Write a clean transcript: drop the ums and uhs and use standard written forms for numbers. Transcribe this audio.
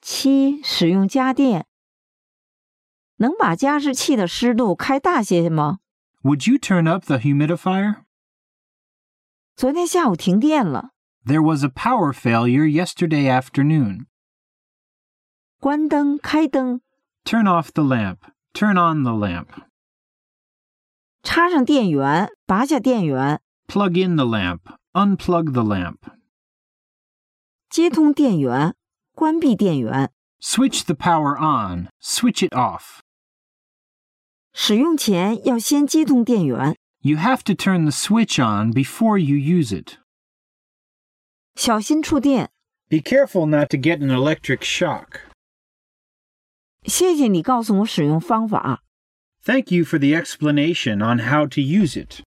7. 使用家电。能把加湿器的湿度开大些吗？ Would you turn up the humidifier? 昨天下午停电了。 There was a power failure yesterday afternoon. 关灯，开灯。 Turn off the lamp. Turn on the lamp. 插上电源，拔下电源。 Plug in the lamp. Unplug the lamp. 接通电源，关闭电源。 Switch the power on. Switch it off. 使用前要先接通电源。 You have to turn the switch on before you use it. 小心触电。 Be careful not to get an electric shock. 谢谢你告诉我使用方法。 Thank you for the explanation on how to use it.